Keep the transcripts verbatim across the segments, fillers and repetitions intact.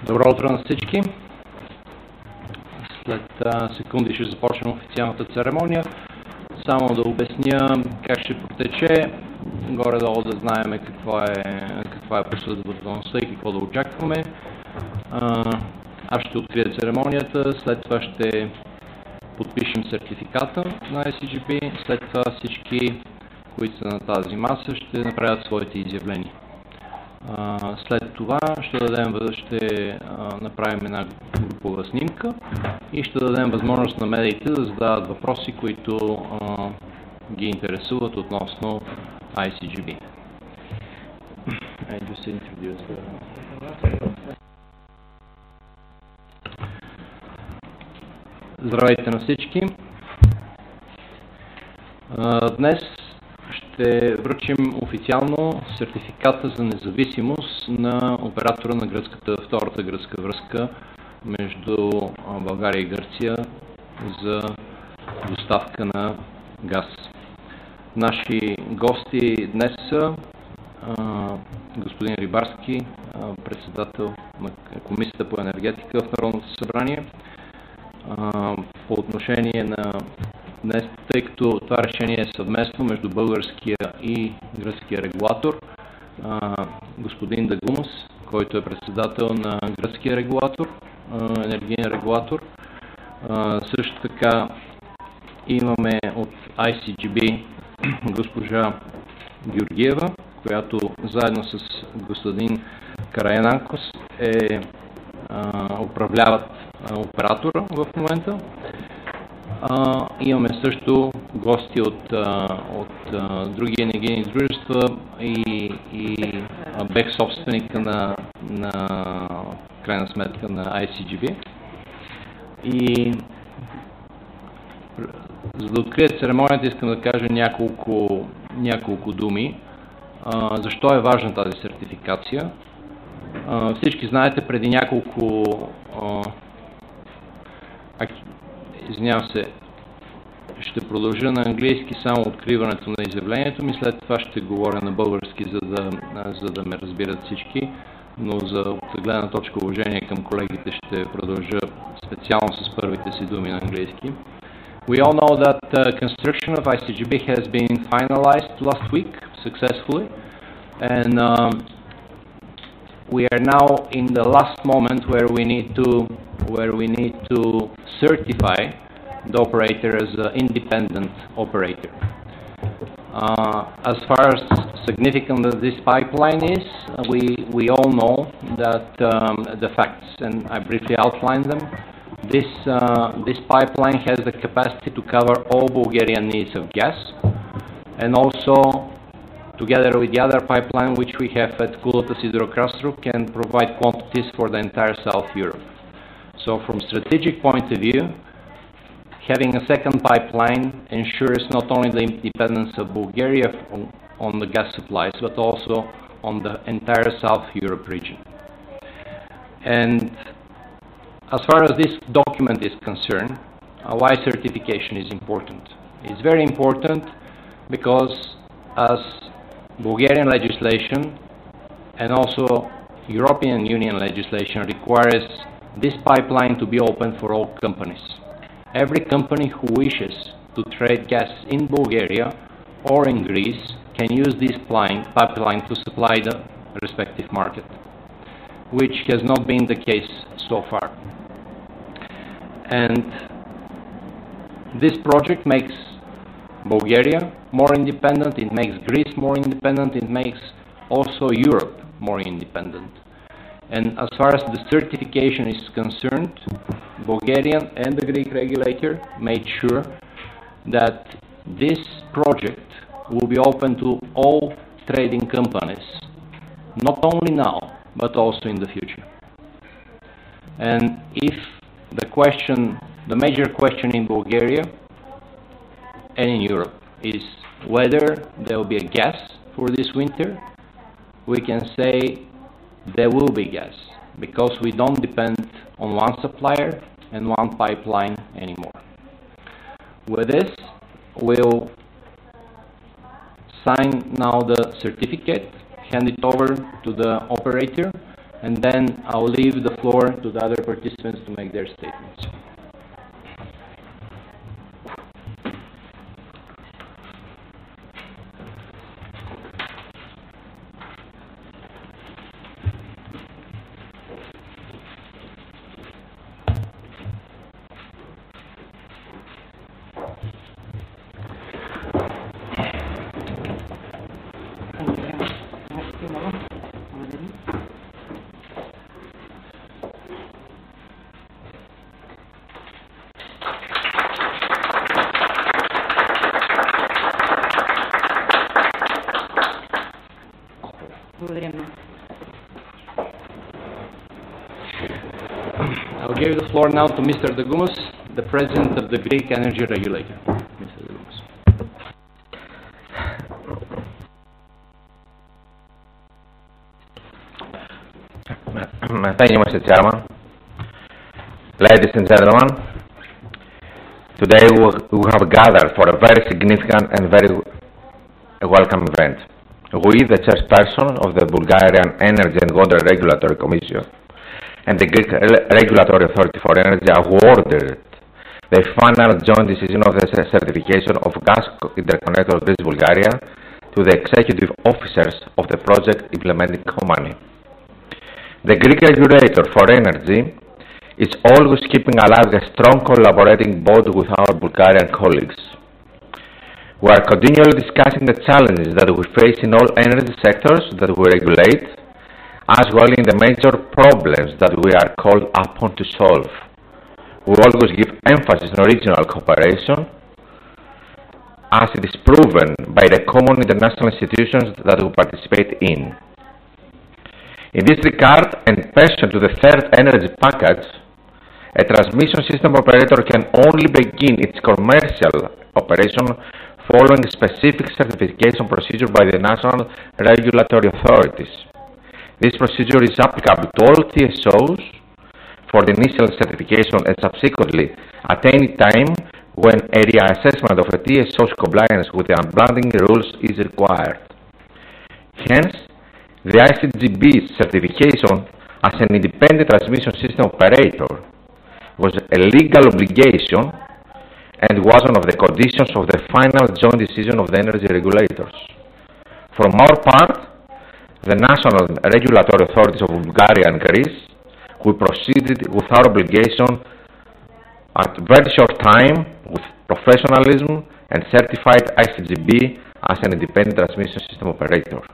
Добро утро на всички! След а, секунди ще започнем официалната церемония. Само да обясня как ще протече, горе-долу да знаем каква е, каква е последователността и какво да очакваме. А, аз ще открия церемонията, след това ще подпишем сертификата на ай си джи би, след това всички, които са на тази маса, ще направят своите изявления. Uh, след това ще, дадем, ще uh, направим една групова снимка и ще дадем възможност на медиите да задават въпроси, които uh, ги интересуват относно ай си джи би. Здравейте на всички! Uh, днес ще връчим официално сертификата за независимост на оператора на гръцката, втората гръцка връзка между България и Гърция за доставка на газ. Наши гости днес са а, господин Рибарски, а, председател на Комисията по енергетика в Народното събрание. А, по отношение на днес, тъй като това решение е съвместно между българския и гръцкия регулатор, а, господин Дагумас, който е председател на гръцкия регулатор, а, енергиен регулатор. А, също така имаме от ай си джи би госпожа Георгиева, която заедно с господин Караянанкос е, а, управляват а, оператора в момента. Uh, имаме също гости от, uh, от uh, други енергийни дружества и, и бек собственика на, на крайна сметка на ай си джи би. И за да открия церемонията искам да кажа няколко, няколко думи. Uh, защо е важна тази сертификация? Uh, всички знаете, преди няколко uh, Извинявам се, ще продължа на английски само откриването на изявлението ми, след това ще говоря на български, за да, за да ме разбират всички, но за от гледна точка уважение към колегите ще продължа специално с първите си думи на английски. We all know that uh, construction of ай си джи би has been finalized last week successfully, and um, we are now in the last moment where we need to where we need to certify the operator as an independent operator. Uh, as far as significant as this pipeline is, uh, we we all know that um, the facts, and I briefly outlined them. This uh, this pipeline has the capacity to cover all Bulgarian needs of gas, and also, together with the other pipeline which we have at Kulutas-Hydrocrastru, can provide quantities for the entire South Europe. So from strategic point of view, having a second pipeline ensures not only the independence of Bulgaria on, on the gas supplies, but also on the entire South Europe region. And as far as this document is concerned, uh, why certification is important? It's very important because as Bulgarian legislation and also European Union legislation requires this pipeline to be open for all companies. Every company who wishes to trade gas in Bulgaria or in Greece can use this pipeline to supply the respective market, which has not been the case so far. And this project makes Bulgaria more independent, it makes Greece more independent, it makes also Europe more independent. And as far as the certification is concerned, Bulgarian and the Greek regulator made sure that this project will be open to all trading companies, not only now, but also in the future. And if the question, the major question in Bulgaria and in Europe is whether there will be a gas for this winter, we can say there will be gas, because we don't depend on one supplier and one pipeline anymore. With this, we'll sign now the certificate, hand it over to the operator, and then I'll leave the floor to the other participants to make their statements. I'll give the floor now to Mister Dagoumas, the President of the Greek Energy Regulator. Mister Dagoumas. Thank you, Mister Chairman. Ladies and gentlemen, today we have gathered for a very significant and very welcome event. We, the chairperson of the Bulgarian Energy and Water Regulatory Commission and the Greek Regulatory Authority for Energy, awarded the final joint decision of the certification of gas interconnector of Greece Bulgaria to the executive officers of the project implementing company. The Greek regulator for energy is always keeping alive a strong collaborating bond with our Bulgarian colleagues. We are continually discussing the challenges that we face in all energy sectors that we regulate, as well in the major problems that we are called upon to solve. We always give emphasis on regional cooperation, as it is proven by the common international institutions that we participate in. In this regard, and pursuant to the third energy package, a transmission system operator can only begin its commercial operation following a specific certification procedure by the national regulatory authorities. This procedure is applicable to all T S Os for the initial certification and subsequently at any time when a reassessment of a T S O's compliance with the unbundling rules is required. Hence, the I C G B certification as an independent transmission system operator was a legal obligation and was one of the conditions of the final joint decision of the energy regulators. From our part, the national regulatory authorities of Bulgaria and Greece, we proceeded with our obligation at very short time with professionalism and certified I C G B as an independent transmission system operator.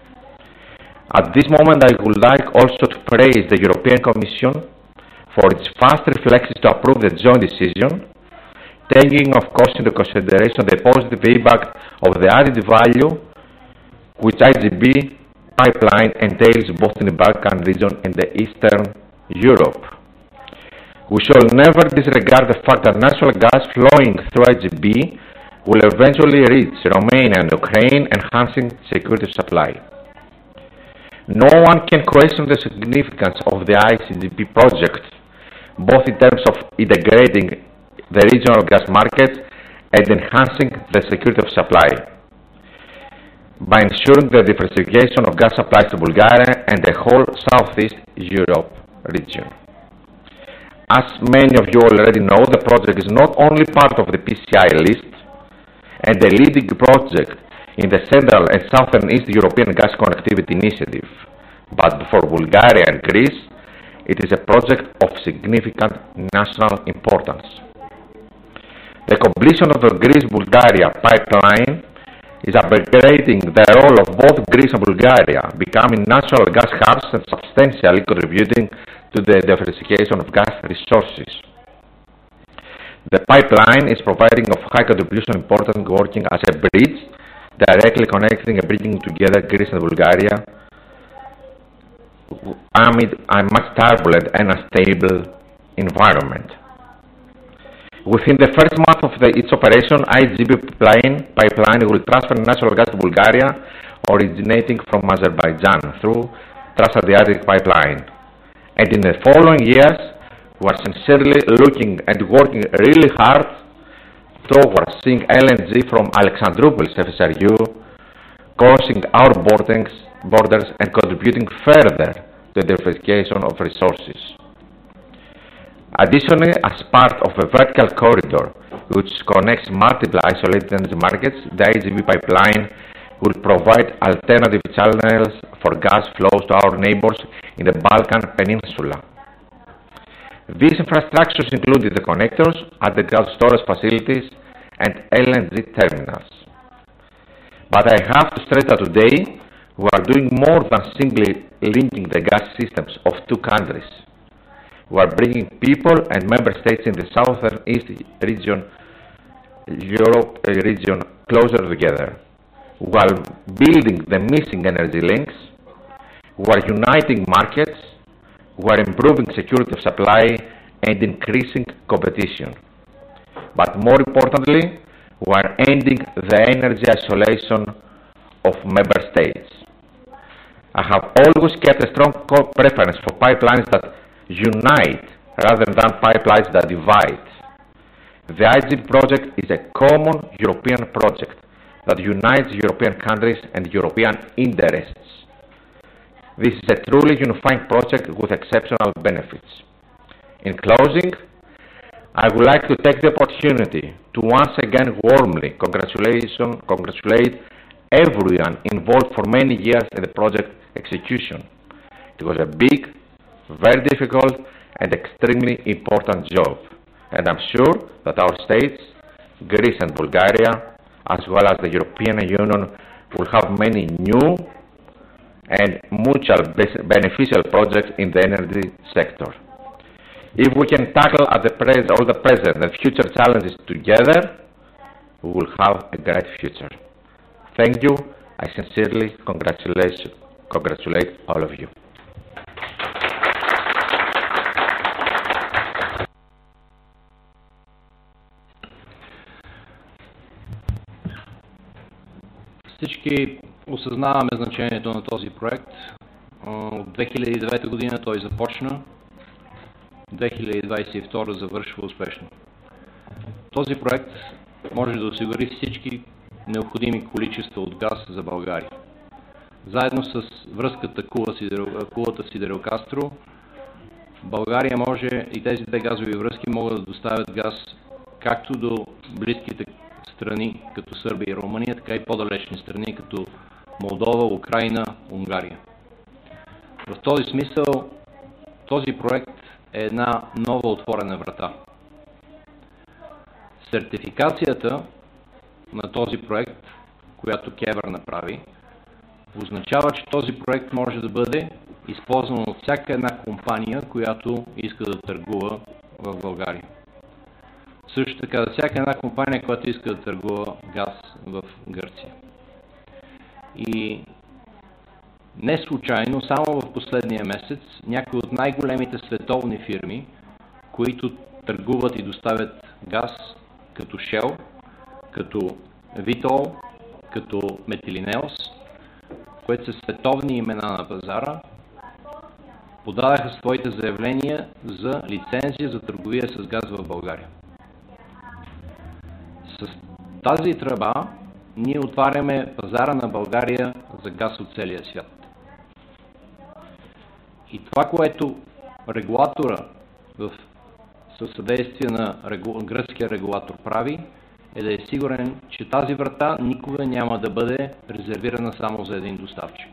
At this moment, I would like also to praise the European Commission for its fast reflexes to approve the joint decision, taking of course into consideration the positive impact of the added value which I C G B pipeline entails both in the Balkan region and the Eastern Europe. We shall never disregard the fact that natural gas flowing through I C G B will eventually reach Romania and Ukraine, enhancing security of supply. No one can question the significance of the I C G B project, both in terms of integrating the regional gas market and enhancing the security of supply, by ensuring the diversification of gas supplies to Bulgaria and the whole Southeast Europe region. As many of you already know, the project is not only part of the P C I list and the leading project in the Central and Southern East European Gas Connectivity Initiative, but for Bulgaria and Greece, it is a project of significant national importance. The completion of the Greece-Bulgaria pipeline is upgrading the role of both Greece and Bulgaria, becoming natural gas hubs and substantially contributing to the diversification of gas resources. The pipeline is providing of high contribution importance, working as a bridge, directly connecting and bringing together Greece and Bulgaria amid a much turbulent and unstable environment. Within the first month of the, its operation, I C G B pipeline, pipeline will transfer natural gas to Bulgaria, originating from Azerbaijan through Transadriatic pipeline. And in the following years, we are sincerely looking and working really hard towards seeing L N G from Alexandroupolis F S R U crossing our borders, borders and contributing further the diversification of resources. Additionally, as part of a vertical corridor which connects multiple isolated energy markets, the I G B pipeline will provide alternative channels for gas flows to our neighbors in the Balkan Peninsula. These infrastructures include the connectors, underground storage facilities, and L N G terminals. But I have to stress that today we are doing more than simply linking the gas systems of two countries. We are bringing people and member states in the southern east region, Europe uh, region closer together. We are building the missing energy links. We are uniting markets. We are improving security of supply and increasing competition. But more importantly, we are ending the energy isolation of member states. I have always kept a strong preference for pipelines that unite rather than pipelines that divide. The I G B project is a common European project that unites European countries and European interests. This is a truly unifying project with exceptional benefits. In closing, I would like to take the opportunity to once again warmly congratulation, congratulate everyone involved for many years in the project execution. It was a big, very difficult, and extremely important job, and I'm sure that our states, Greece and Bulgaria, as well as the European Union, will have many new and mutual beneficial projects in the energy sector. If we can tackle at the pres all the present and future challenges together, we will have a great future. Thank you. I sincerely congratulate, congratulate all of you. Всички осъзнаваме значението на този проект. От две хиляди и девета година той започна, две хиляди двадесет и втора завършва успешно. Този проект може да осигури всички необходими количества от газ за България. Заедно с връзката Кулата Сидерокастро, България може и тези две газови връзки могат да доставят газ както до близките страни, като Сърбия и Румъния, така и по-далечни страни, като Молдова, Украина, Унгария. В този смисъл, този проект е една нова отворена врата. Сертификацията на този проект, която КЕВР направи, означава, че този проект може да бъде използван от всяка една компания, която иска да търгува в България. Също така, за всяка една компания, която иска да търгува газ в Гърция. И не случайно, само в последния месец, някои от най-големите световни фирми, които търгуват и доставят газ, като Shell, като Vitol, като Метилинеос, които са световни имена на пазара, подадаха своите заявления за лицензия за търговия с газ в България. С тази тръба ние отваряме пазара на България за газ от целия свят. И това, което регулатора в със съдействие на регу... гръцкия регулатор прави, е да е сигурен, че тази врата никога няма да бъде резервирана само за един доставчик.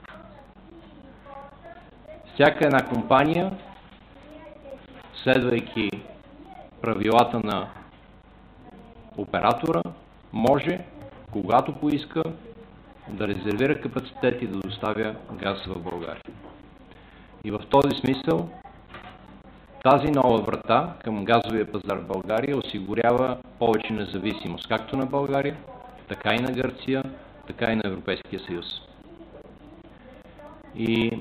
Всяка една компания, следвайки правилата на оператора, може, когато поиска, да резервира капацитет и да доставя газ в България. И в този смисъл, тази нова врата към газовия пазар в България осигурява повече независимост, както на България, така и на Гърция, така и на Европейския съюз. И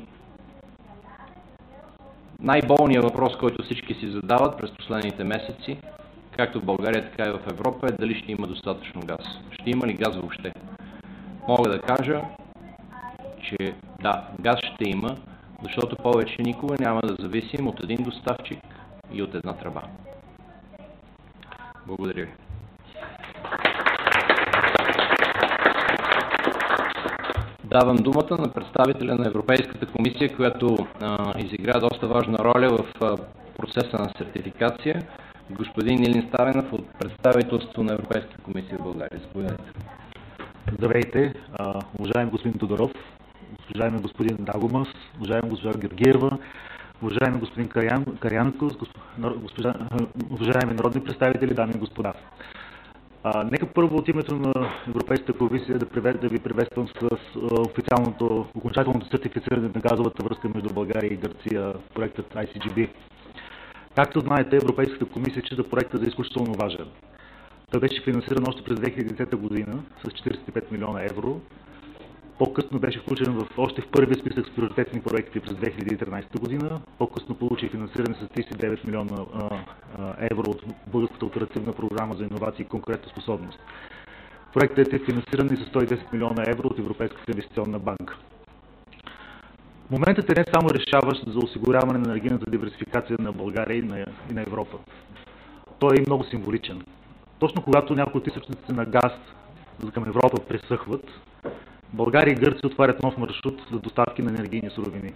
най-болният въпрос, който всички си задават през последните месеци, както в България, така и в Европа, е дали ще има достатъчно газ. Ще има ли газ въобще? Мога да кажа, че да, газ ще има, защото повече никога няма да зависим от един доставчик и от една тръба. Благодаря ви. Давам думата на представителя на Европейската комисия, която а, изигра доста важна роля в а, процеса на сертификация, господин Илин Сталенов от представителството на Европейската комисия в България. Заповядайте. Здравейте, а, уважаеми господин Тодоров, уважаеми господин Дагомас, уважаеми госпожа Георгиева, уважаеми господин Карян, Карянков, госпожа, уважаеми народни представители, дами и господа. А, нека първо от името на Европейската комисия да, привед, да ви приветствам с а, официалното, окончателното сертифициране на газовата връзка между България и Гърция, проектът ай си джи би. Както знаете, Европейската комисия счита проекта за изключително важен. Той беше финансиран още през две хиляди и десета година с четиридесет и пет милиона евро. По-късно беше включен в, още в първия списък с приоритетни проекти през две хиляди и тринадесета година. По-късно получи финансиране с тридесет и девет милиона а, а, евро от Българската оперативна програма за иновации и конкурентоспособност. Проектът е финансиран и с сто и десет милиона евро от Европейската инвестиционна банка. Моментът е не само решаващ за осигуряване на енергийната диверсификация на България и на, и на Европа. Той е и много символичен. Точно когато някои от източниците на газ към Европа пресъхват, България и Гърция отварят нов маршрут за доставки на енергийни суровини.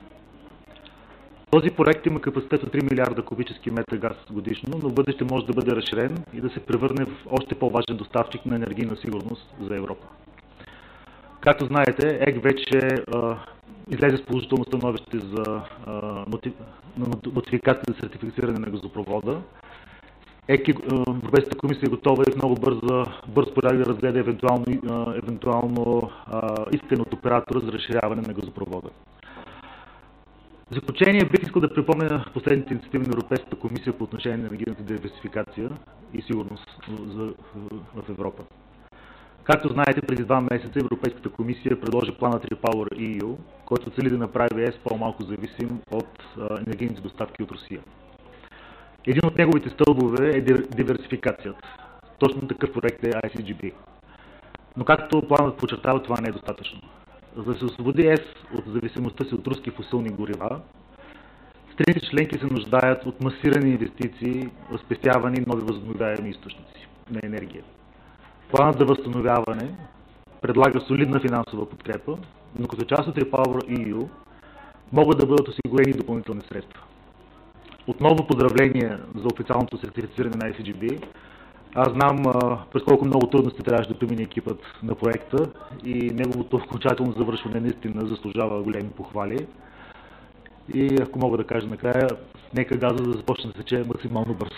Този проект има капацитет от три милиарда кубически метра газ годишно, но в бъдеще може да бъде разширен и да се превърне в още по-важен доставчик на енергийна сигурност за Европа. Както знаете, ЕГ вече а, излезе с положително становище за а, нотиф... нотификация за сертифициране на газопровода. ЕК, Европейската комисия е готова и в много бърза, бърз порядък да разгледа евентуално, евентуално а, искане от оператора за разширяване на газопровода. В заключение бих искал да припомня последните инициативи на Европейската комисия по отношение на енергийната диверсификация и сигурност за, в Европа. Както знаете, преди два месеца Европейската комисия предложи плана три пауър и ю, който цели да направи ЕС по-малко зависим от а, енергийните доставки от Русия. Един от неговите стълбове е диверсификацията. Точно такъв проект е ай си джи би. Но както планът подчертава, това не е достатъчно. За да се освободи ЕС от зависимостта си от руски фосилни горива, страните членки се нуждаят от масирани инвестиции, спестявани и нови възобновяеми източници на енергия. Планът за възстановяване предлага солидна финансова подкрепа, но като част от три пауър и ю могат да бъдат осигурени допълнителни средства. Отново поздравления за официалното сертифициране на ай си джи би. Аз знам а, през колко много трудности трябваше да премине екипът на проекта и неговото окончателно завършване наистина заслужава големи похвали. И ако мога да кажа накрая, нека газа да започне да тече максимално бързо.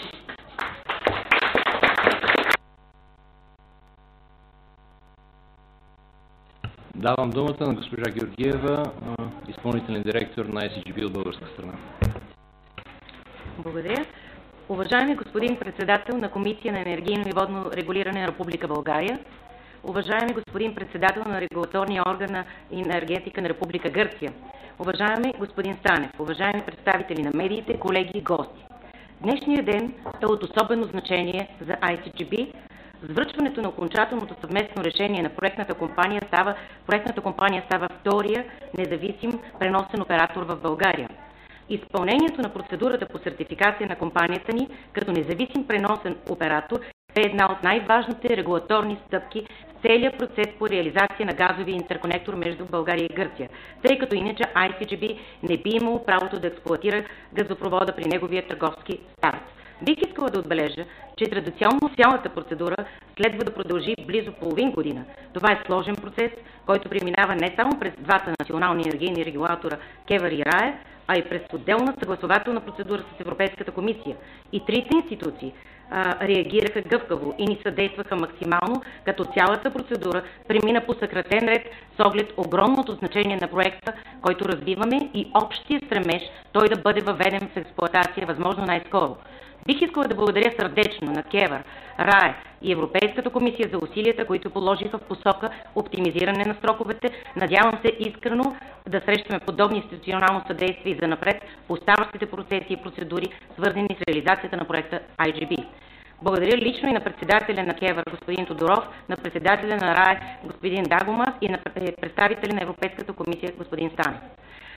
Давам думата на госпожа Георгиева, изпълнителен директор на ай си джи би от българска страна. Благодаря. Уважаеми господин председател на Комисия на енергийно и водно регулиране на Република България, уважаеми господин председател на регулаторния орган на енергетика на Република Гърция, уважаеми господин Станев, уважаеми представители на медиите, колеги и гости. Днешният ден е от особено значение за ай си джи би. С връчването на окончателното съвместно решение на проектната компания става, проектната компания става втория независим преносен оператор в България. Изпълнението на процедурата по сертификация на компанията ни като независим преносен оператор е една от най-важните регулаторни стъпки в целия процес по реализация на газовия интерконектор между България и Гърция, тъй като иначе ай си джи би не би имало правото да експлоатира газопровода при неговия търговски старт. Бих искала да отбележа, че традиционно цялата процедура следва да продължи близо половин година. Това е сложен процес, който преминава не само през двата национални енергийни регулатора КЕВР и РАЕ, а и през отделна съгласователна процедура с Европейската комисия. И трите институции а, реагираха гъвкаво и ни съдействаха максимално, като цялата процедура премина по съкратен ред с оглед огромното значение на проекта, който развиваме и общия стремеж той да бъде въведен в експлоатация възможно най-скоро. Бих искала да благодаря сърдечно на КЕВР, РАЕ и Европейската комисия за усилията, които положиха в посока оптимизиране на сроковете. Надявам се искрено да срещаме подобни институционално съдействие и занапред по оставащите процеси и процедури, свързани с реализацията на проекта ай джи би. Благодаря лично и на председателя на КЕВР господин Тодоров, на председателя на РАЕ господин Дагомас и на представителя на Европейската комисия господин Станев.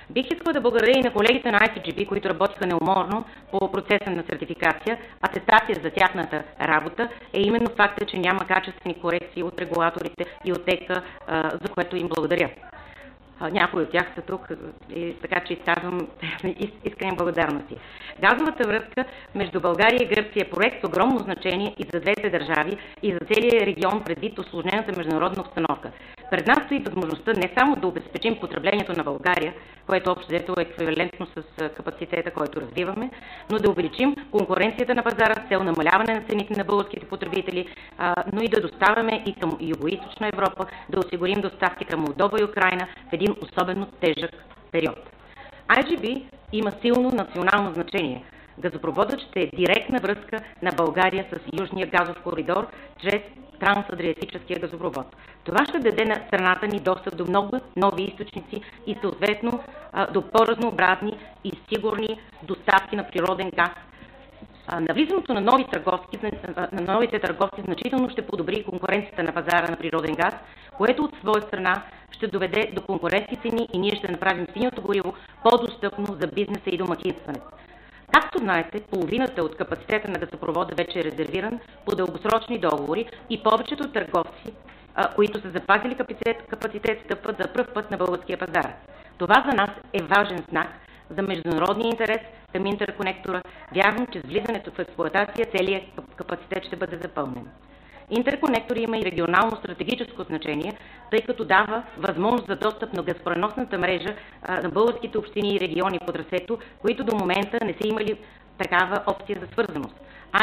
Бих искала да благодаря и на колегите на ай си джи би, които работиха неуморно по процеса на сертификация. Атестация за тяхната работа е именно факта, че няма качествени корекции от регулаторите и от ЕКА, за което им благодаря. Някои от тях са тук, и така че изказвам искрени благодарности. Газовата връзка между България и Гърция е проект с огромно значение и за двете държави, и за целия регион предвид усложнената международна обстановка. Пред нас стои възможността не само да обезпечим потреблението на България, което общо взето е еквивалентно с капацитета, който развиваме, но да увеличим конкуренцията на пазара с цел намаляване на цените на българските потребители, но и да доставяме и към Югоизточна Европа, да осигурим доставки към Молдова и Украйна в един особено тежък период. ай джи би има силно национално значение. Газопроводът ще е директна връзка на България с Южния газов коридор чрез трансадриатическия газопровод. Това ще даде на страната ни достъп до много нови източници и съответно до по-разнообразни и сигурни доставки на природен газ. Навлизането на, нови търговски, на новите търговци значително ще подобри конкуренцията на пазара на природен газ, което от своя страна ще доведе до конкурентни цени и ние ще направим синьото гориво по-достъпно за бизнеса и домакинстването. Както знаете, половината от капацитета на газопровода вече е резервиран по дългосрочни договори и повечето търговци, които са запазили капацитет, капацитет стъпват за пръв път на българския пазар. Това за нас е важен знак за международния интерес към интерконектора. Вярвам, че с влизането в експлоатация целият капацитет ще бъде запълнен. Интерконектор има и регионално стратегическо значение, тъй като дава възможност за достъп на газопреносната мрежа а, на българските общини и региони по трасето, които до момента не са имали такава опция за свързаност.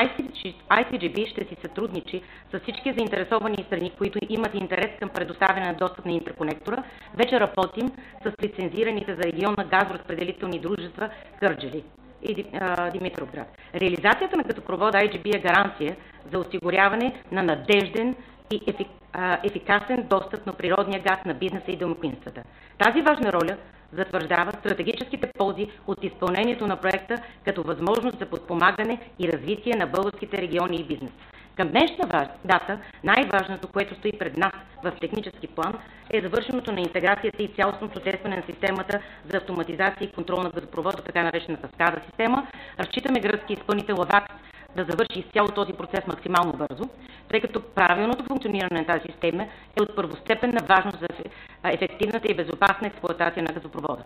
ай си джи би ще си сътрудничи с всички заинтересовани страни, които имат интерес към предоставяне на достъп на интерконектора. Вече работим с лицензираните за региона газоразпределителни дружества Кърджали и Димитровград. Реализацията на газопровода ай джи би е гаранция за осигуряване на надежден и ефик, а, ефикасен достъп на природния газ на бизнеса и домакинствата. Тази важна роля затвърждава стратегическите ползи от изпълнението на проекта като възможност за подпомагане и развитие на българските региони и бизнес. Към днешна дата най-важното, което стои пред нас в технически план, е завършеното на интеграцията и цялостното тестване на системата за автоматизация и контрол на газопровода, така наречената скада система. Разчитаме гръцки изпълнител АВАКС да завърши изцяло този процес максимално бързо, тъй като правилното функциониране на тази система е от първостепенна важност за ефективната и безопасна експлоатация на газопровода.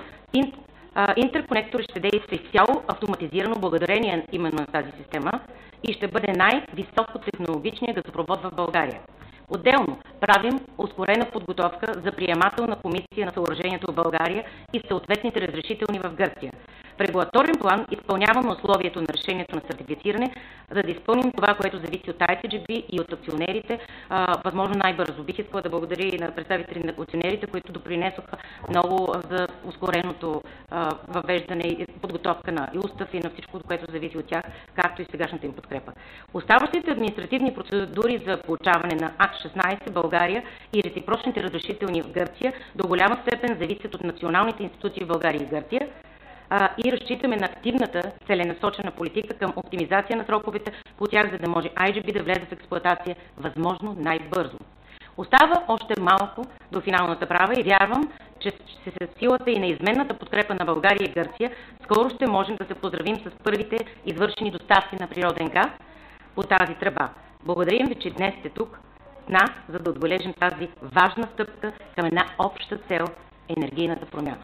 Интерконектор ще действа изцяло автоматизирано благодарение именно на тази система и ще бъде най-високотехнологичният газопровод в България. Отделно правим ускорена подготовка за приемателна комисия на съоръжението в България и съответните разрешителни в Гърция. В регулаторен план изпълняваме условието на решението на сертифициране, за да изпълним това, което зависи от ай си джи би и от акционерите. А, възможно най-бързо. Бих искала да благодаря и на представители на акционерите, които допринесоха много за ускореното а, въвеждане и подготовка на и устав и на всичко, което зависи от тях, както и сегашната им подкрепа. Оставащите административни процедури за получаване на акт шестнайсет България и реципрочните разрешителни в Гърция до голяма степен зависят от националните институции в България и Гърция, и разчитаме на активната целенасочена политика към оптимизация на сроковете по тях, за да може ай джи би да влезе в експлоатация възможно най-бързо. Остава още малко до финалната права и вярвам, че с силата и на изменната подкрепа на България и Гърция скоро ще можем да се поздравим с първите извършени доставки на природен газ по тази тръба. Благодарим ви, че днес сте тук с нас, за да отбележим тази важна стъпка към една обща цел – енергийната промяна.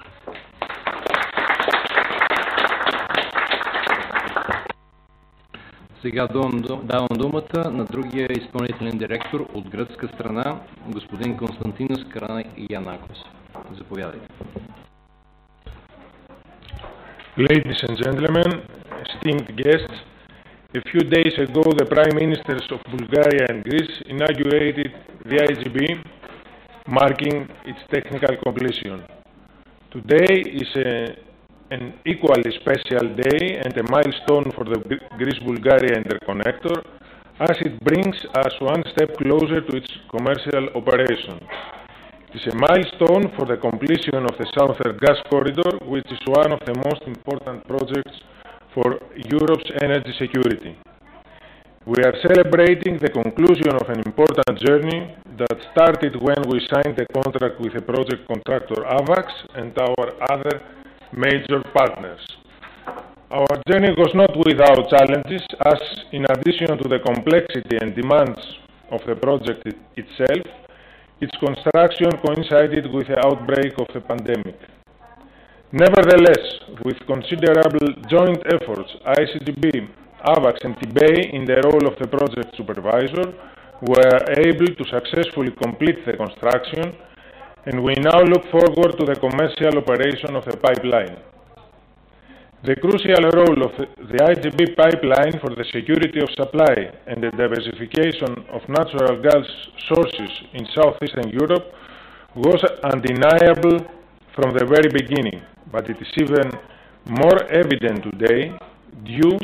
Сега давам думата на другия изпълнителен директор от гръцка страна, господин Константинос Караянакос. Заповядайте. Ladies and gentlemen, esteemed guests, a few days ago the Prime Ministers of Bulgaria and Greece inaugurated the I G B, marking its technical completion. Today is a an equally special day and a milestone for the Greece-Bulgaria interconnector, as it brings us one step closer to its commercial operation. It is a milestone for the completion of the Southern Gas Corridor, which is one of the most important projects for Europe's energy security. We are celebrating the conclusion of an important journey that started when we signed the contract with the project contractor AVAX and our other major partners. Our journey was not without challenges, as in addition to the complexity and demands of the project itself, its construction coincided with the outbreak of the pandemic. Nevertheless, with considerable joint efforts, I C G B, AVAX and T B E I, in the role of the project supervisor, were able to successfully complete the construction, and we now look forward to the commercial operation of the pipeline. The crucial role of the I G B pipeline for the security of supply and the diversification of natural gas sources in southeastern Europe was undeniable from the very beginning, but it is even more evident today due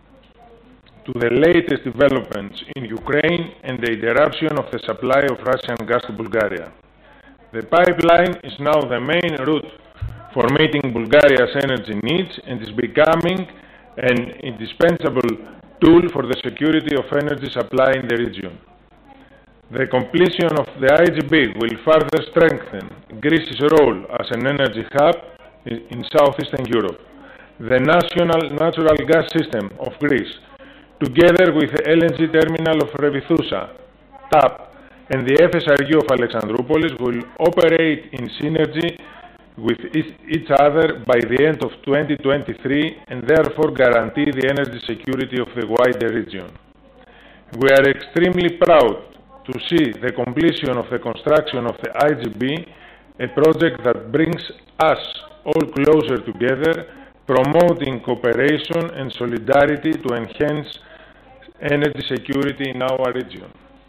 to the latest developments in Ukraine and the interruption of the supply of Russian gas to Bulgaria. The pipeline is now the main route for meeting Bulgaria's energy needs and is becoming an indispensable tool for the security of energy supply in the region. The completion of the I G B will further strengthen Greece's role as an energy hub in southeastern Europe. The national natural gas system of Greece, together with the L N G terminal of Revithousa, T A P, and the F S R U of Alexandroupolis, will operate in synergy with each other by the end of twenty twenty-three and therefore guarantee the energy security of the wider region. We are extremely proud to see the completion of the construction of the I G B, a project that brings us all closer together, promoting cooperation and solidarity to enhance energy security in our region.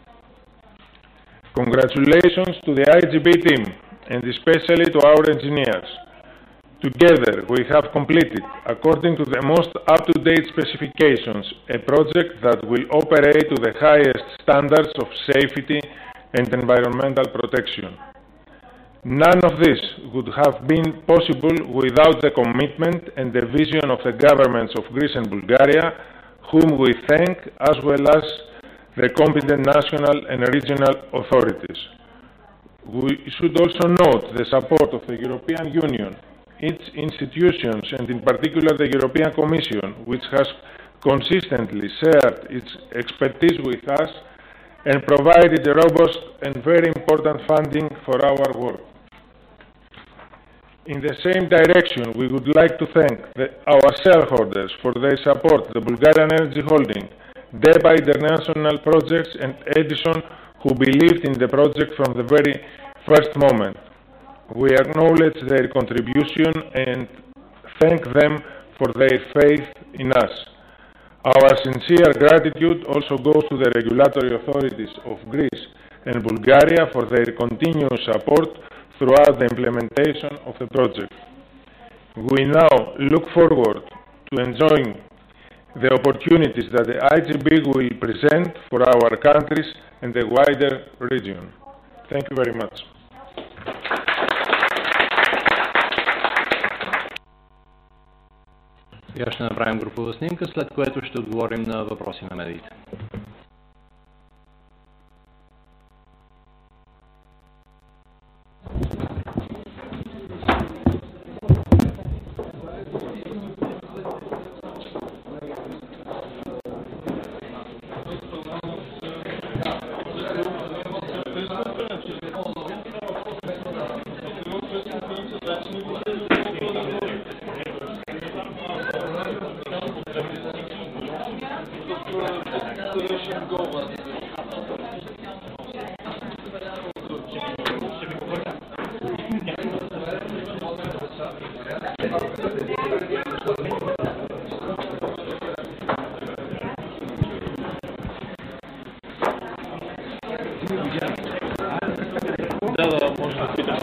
Congratulations to the I G B team, and especially to our engineers. Together, we have completed, according to the most up-to-date specifications, a project that will operate to the highest standards of safety and environmental protection. None of this would have been possible without the commitment and the vision of the governments of Greece and Bulgaria, whom we thank, as well as the competent national and regional authorities. We should also note the support of the European Union, its institutions, and in particular the European Commission, which has consistently shared its expertise with us and provided robust and very important funding for our work. In the same direction, we would like to thank the, our shareholders for their support, the Bulgarian Energy Holding, DEPA International Projects, and Edison, who believed in the project from the very first moment. We acknowledge their contribution and thank them for their faith in us. Our sincere gratitude also goes to the regulatory authorities of Greece and Bulgaria for their continuous support throughout the implementation of the project. We now look forward to enjoying the opportunities that the I G B will present for our countries and the wider region. Thank you very much. Сега ще направим групова снимка, след което ще отговорим на въпроси на медиите. Да, да, може да питаш.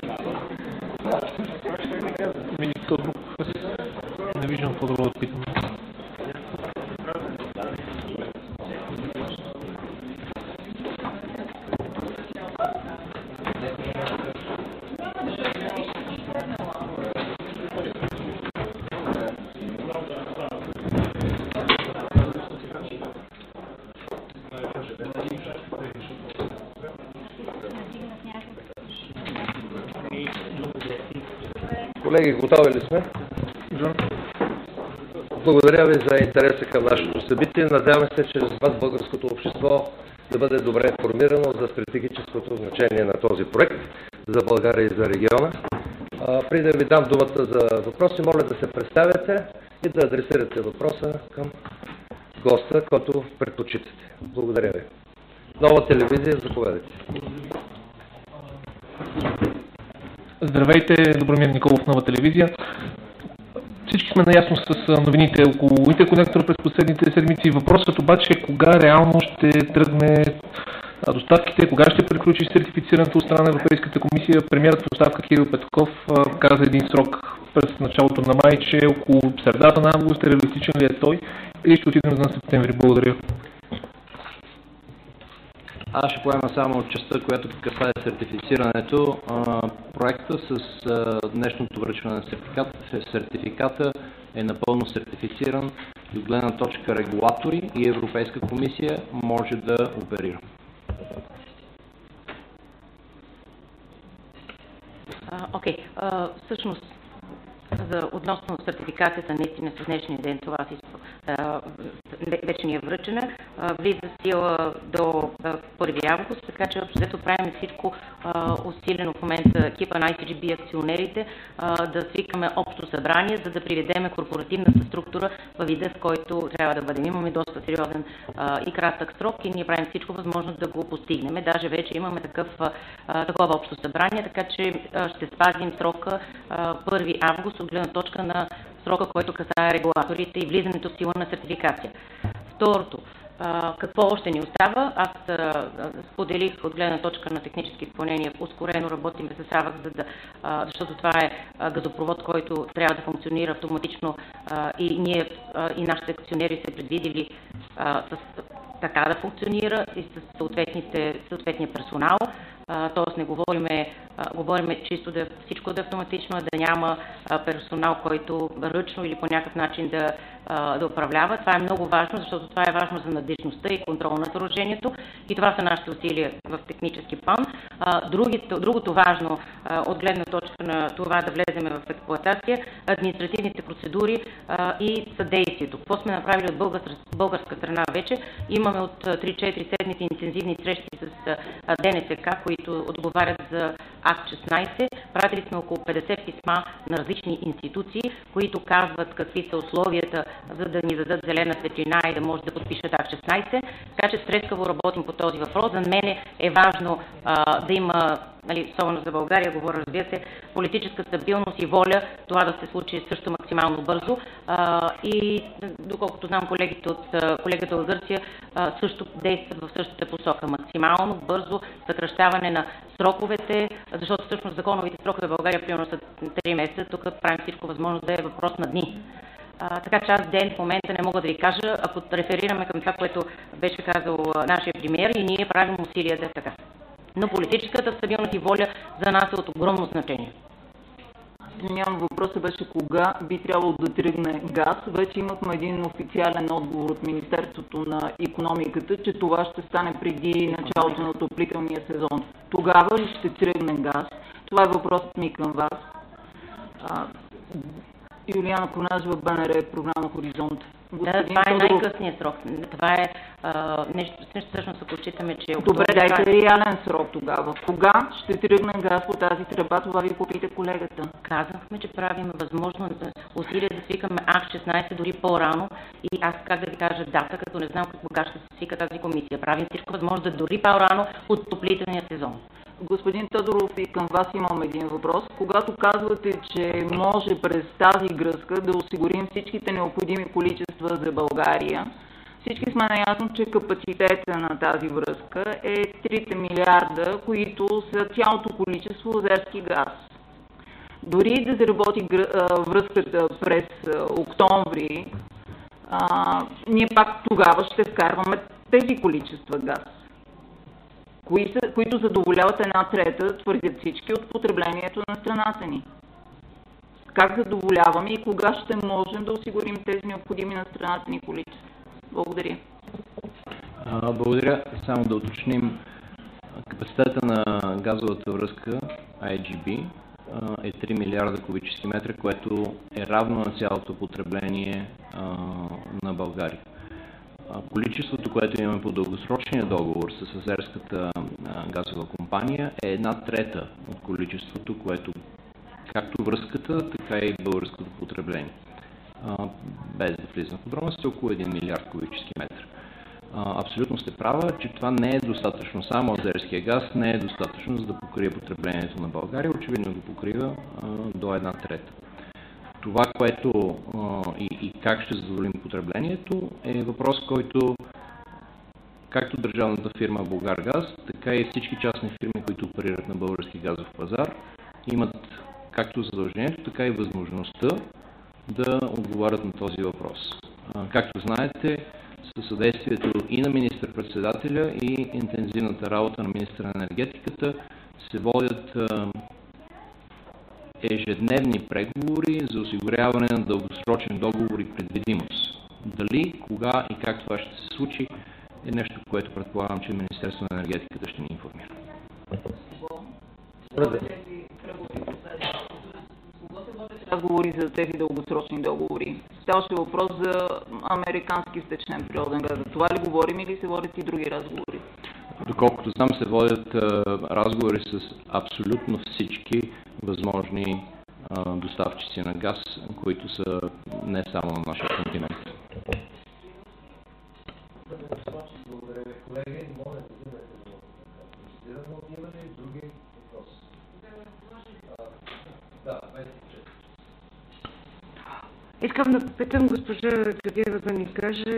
Ми никто друг. Не виждам какво друго да питам. Колеги, готови ли сме? Благодаря ви за интереса към нашето събитие. Надявам се, че с вас българското общество да бъде добре информирано за стратегическото значение на този проект за България и за региона. А, преди да ви дам думата за въпроси, моля да се представяте и да адресирате въпроса към госта, който предпочитате. Благодаря ви. Нова телевизия, заповядайте. Здравейте, Добромир Николов, Нова телевизия. Всички сме наясно с новините около интерконектора през последните седмици. Въпросът обаче е кога реално ще тръгне доставките, кога ще приключи сертифицирането от страна на Европейската комисия. Премиерът в оставка Кирил Петков каза един срок през началото на май, че около средата на август. Реалистичен ли е той или ще отидем за септември? Благодаря. Аз ще поема само частта, която касае сертифицирането. Проекта с днешното връчване на сертификата, сертификата е напълно сертифициран и от гледна точка регулатори и Европейска комисия може да оперира. Окей, okay. uh, всъщност за относно сертификацията наистина с днешния ден това си, uh, вече ни е връчена. Uh, влиза сила до uh, първи август, така че общо правим всичко uh, усилено в момента екипа на ай си джи би акционерите uh, да свикаме общо събрание, за да приведеме корпоративната структура във вида, в който трябва да бъдем. Имаме доста сериозен uh, и кратък срок и ние правим всичко възможно да го постигнем. Даже вече имаме такъв, uh, такова общо събрание, така че uh, ще спазим срока uh, първи август от гледна точка на срока, който касае регулаторите и влизането в сила на сертификация. Второто, какво още ни остава? Аз споделих от гледна точка на технически изпълнения, ускорено работим с АВАК, за да, защото това е газопровод, който трябва да функционира автоматично и ние и нашите акционери са предвидели с така да функционира и с съответния персонал. Т.е. не говориме, говориме чисто да всичко да е автоматично, да няма персонал, който ръчно или по някакъв начин да, да управлява. Това е много важно, защото това е важно за надежността и контрол на съоръжението и това са нашите усилия в технически план. Другото, другото важно от гледна точка на това да влеземе в експлоатация, административните процедури и съдействието. Какво сме направили от българска, българска страна вече? Имаме от три-четири седмици интензивни срещи с ДНСК, които отговарят за акт шестнайсет. Пратили сме около петдесет писма на различни институции, които казват какви са условията, за да ни дадат зелена светлина и да може да подпишат акт шестнайсет. Така че стрескаво работим по този въпрос. За мен е важно а, да има, нали, особено за България, говоря, разбира се, политическа стабилност и воля това да се случи също максимално бързо. А, и доколкото знам, колегите от, колегата от Гърция а, също действат в същата посока. Максимално бързо съкращаване на сроковете, защото всъщност законовите срокове в България примерно са три месеца, тук правим всичко възможно да е въпрос на дни. А, така че аз ден в момента не мога да ви кажа, ако реферираме към това, което беше казал нашия премиер и ние правим усилия да е така. Но политическата стабилност и воля за нас е от огромно значение. Извинявам, въпросът беше кога би трябвало да тръгне газ. Вече имахме един официален отговор от Министерството на икономиката, че това ще стане преди началото на отоплителния сезон. Тогава ли ще тръгне газ? Това е въпросът ми към вас. А, Юлиана Конажева, БНР, програма Хоризонт. Да, това е най-късният срок. Това е а, нещо, всъщност ако считаме, че... Добре, дайте реален срок тогава. Кога ще тръгне газ по тази тръба? Това ви попита колегата. Казахме, че правим възможно усилия да свикаме акт шестнайсет дори по-рано и аз как да ви кажа дата, като не знам кога ще се свика тази комисия. Правим всичко възможно да дори по-рано от отоплителния сезон. Господин Тодоров, и към вас имам един въпрос. Когато казвате, че може през тази връзка да осигурим всичките необходими количества за България, всички сме наясно, че капацитета на тази връзка е трите милиарда, които са цялото количество азерски газ. Дори да заработи връзката през октомври, а, ние пак тогава ще вкарваме тези количества газ, Кои са, които задоволяват една трета, твърдят всички, от потреблението на страната ни. Как задоволяваме и кога ще можем да осигурим тези необходими на страната ни количества? Благодаря. А, благодаря. Само да уточним капацитета на газовата връзка ай джи би е три милиарда кубически метра, което е равно на цялото потребление а, на България. А, количеството, което имаме по дългосрочния договор с азерската а, газова компания, е една трета от количеството, което както връзката, така и българското потребление. А, без да влизам в подробности, около един милиард кубически метра. Абсолютно сте права, че това не е достатъчно. Само азерския газ не е достатъчно, за да покрие потреблението на България. Очевидно го покрива а, до една трета. Това, което а, и, и как ще задоволим потреблението, е въпрос, който както държавната фирма Булгаргаз, така и всички частни фирми, които оперират на български газов пазар, имат както задължението, така и възможността да отговарят на този въпрос. А, както знаете, със съдействието и на министър-председателя и интензивната работа на министъра на енергетиката се водят а, ежедневни преговори за осигуряване на дългосрочен договор и предвидимост. Дали, кога и как това ще се случи е нещо, което предполагам, че Министерството на енергетиката ще ни информира. Разговори за тези дългосрочни договори. Ставаше въпрос за американски стечен природен газ. За това ли говорим или се водят и други разговори? Доколкото знам, се водят а, разговори с абсолютно всички възможни а, доставчици на газ, които са не само на нашия континент. Благодаря ви, колеги. Моля да вземете думата. Има ли други въпроси? Да, Искам да попитам госпожа Георгиева да ни каже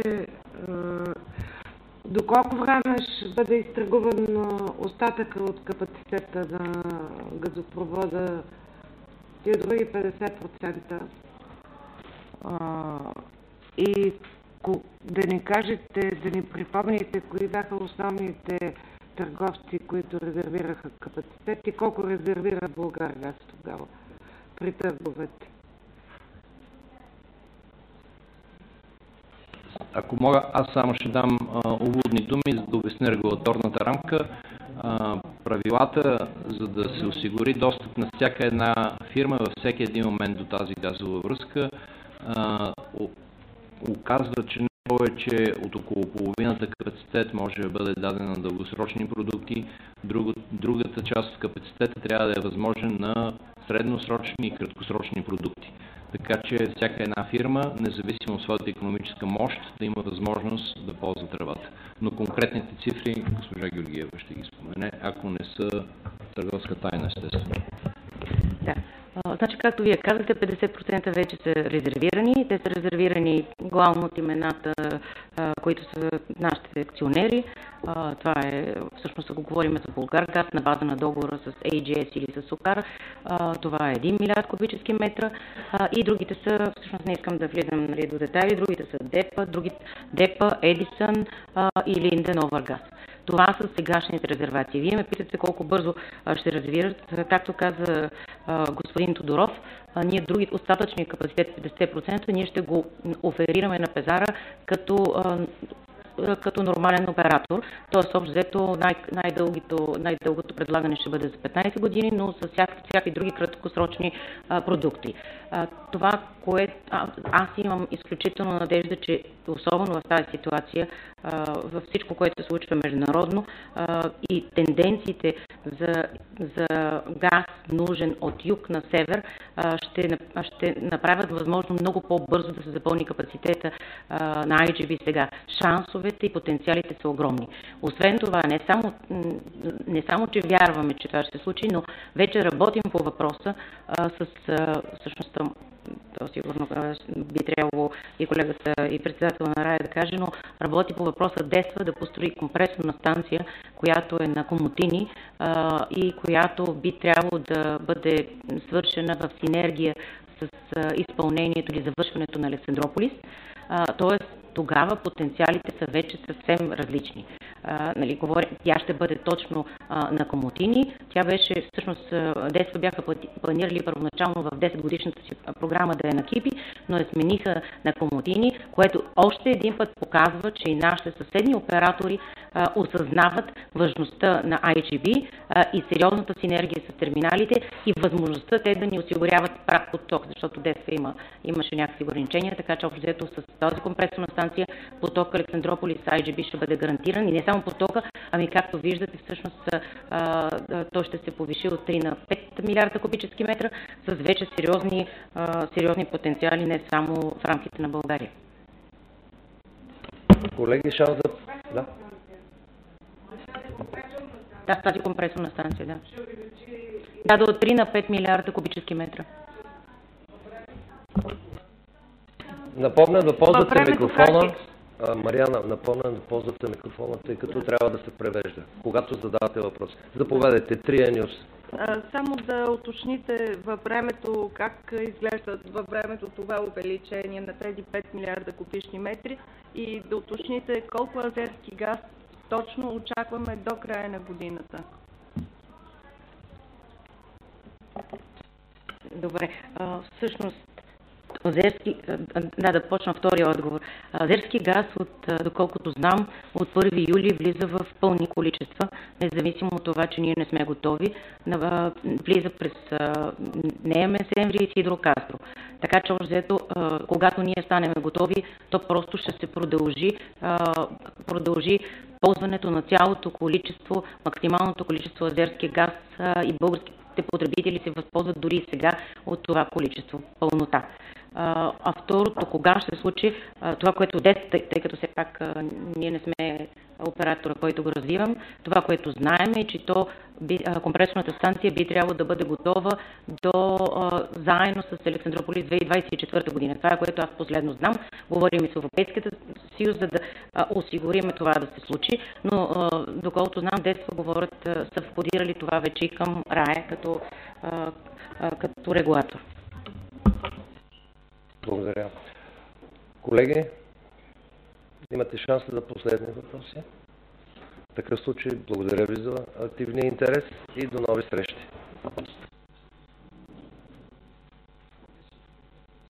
доколко време ще бъде изтъргуван остатъка от капацитета на газопровода, тия други петдесет процента. И да ни кажете, да ни припомните кои бяха основните търговци, които резервираха капацитет и колко резервира Булгаргаз тогава при търговете. Ако мога, аз само ще дам а, уводни думи, за да обясня регулаторната рамка. А, правилата, за да се осигури достъп на всяка една фирма във всеки един момент до тази газова връзка, а, оказва, че не повече от около половината капацитет може да бъде даден на дългосрочни продукти, Друго, другата част от капацитета трябва да е възможен на средносрочни и краткосрочни продукти. Така че всяка една фирма, независимо от своята икономическа мощ, да има възможност да ползва тръбата. Но конкретните цифри госпожа Георгиева ще ги спомене, ако не са търговска тайна, естествено. Да. Значи, както вие казахте, петдесет процента вече са резервирани. Те са резервирани главно от имената, които са нашите акционери. Това е, всъщност, ако говорим за Булгаргаз на база на договора с Ей Джи Ес или с Сокар, това е един милиард кубически метра. И другите са, всъщност не искам да влизам, нали, до детайли, другите са Депа, други, Депа, Едисон и Линден Овергаз. Това са сегашните резервации. Вие ме питате колко бързо ще развират. Както каза господин Тодоров, ние други остатъчния капацитет петдесет процента ние ще го оферираме на пазара като като нормален оператор. Тоест, общо взето, най- най-дългото, най-дългото предлагане ще бъде за петнайсет години, но с всяк, всякакви други краткосрочни а, продукти. А, това, което аз имам изключително надежда, че особено в тази ситуация, а, във всичко, което се случва международно а, и тенденциите за, за газ нужен от юг на север, а, ще, ще направят възможно много по-бързо да се запълни капацитета а, на Ай Джи Би сега. Шансове и потенциалите са огромни. Освен това, не само, не само, че вярваме, че това ще се случи, но вече работим по въпроса а, с а, всъщност, то сигурно би трябвало и колегата и председател на РАЕ да каже, но работи по въпроса ДЕСВА да построи компресорна станция, която е на Комотини а, и която би трябвало да бъде свършена в синергия с а, изпълнението или завършването на Александрополис. Тоест, тогава потенциалите са вече съвсем различни. А, нали, говоря, тя ще бъде точно а, на Комотини. Тя беше, всъщност, ДЕСВА бяха планирали първоначално в десет годишната си програма да е на Кипи, но я смениха на Комотини, което още един път показва, че и нашите съседни оператори а, осъзнават важността на ай джи би а, и сериозната синергия с терминалите и възможността те да ни осигуряват прав поток, защото детства има, имаше някакви ограничения, така че общо взето с този компресорна станция поток Александрополис ай джи би ще бъде гарантиран и не само потока, ами както виждате всъщност а, а, той ще се повиши от три на пет милиарда кубически метра с вече сериозни, а, сериозни потенциали не само в рамките на България. Колеги, шанс да... Да. Да, с тази компресорна станция, да. Да, до три на пет милиарда кубически метра. Напомня да ползвате времето микрофона. как А, Мариана, напомня да ползвате микрофона, тъй като трябва да се превежда, когато задавате въпрос. Заповядайте, Трия Нюс. А, само да уточните във времето как изглежда във времето това увеличение на тези пет милиарда кубични метри и да уточните колко азерски газ точно очакваме до края на годината. Добре, а, всъщност азерски, да, да почна втория отговор. Азерски газ, от, доколкото знам, от първи юли влиза в пълни количества, независимо от това, че ние не сме готови. Влиза през Нея Севри и Сидро-Кастро. Така че, взето, когато ние станем готови, то просто ще се продължи, продължи ползването на цялото количество, максималното количество азерски газ и българските потребители се възползват дори и сега от това количество, пълнота. А, а второто, кога ще се случи, а, това, което днес, тъй, тъй като все пак а, ние не сме оператора, който го развивам, това, което знаем е, че то би, а, компресорната станция би трябвало да бъде готова до а, заедно с Александрополис две хиляди двадесет и четвърта година. Това е, което аз последно знам. Говорим и с Европейската съюз, за да а, осигурим това да се случи, но а, доколкото знам, детства говорят, а, са входирали това вече и към РАЕ като, а, а, като регулатор. Благодаря. Колеги, имате шанс за последни въпроси. В такъв случай, благодаря ви за активния интерес и до нови срещи.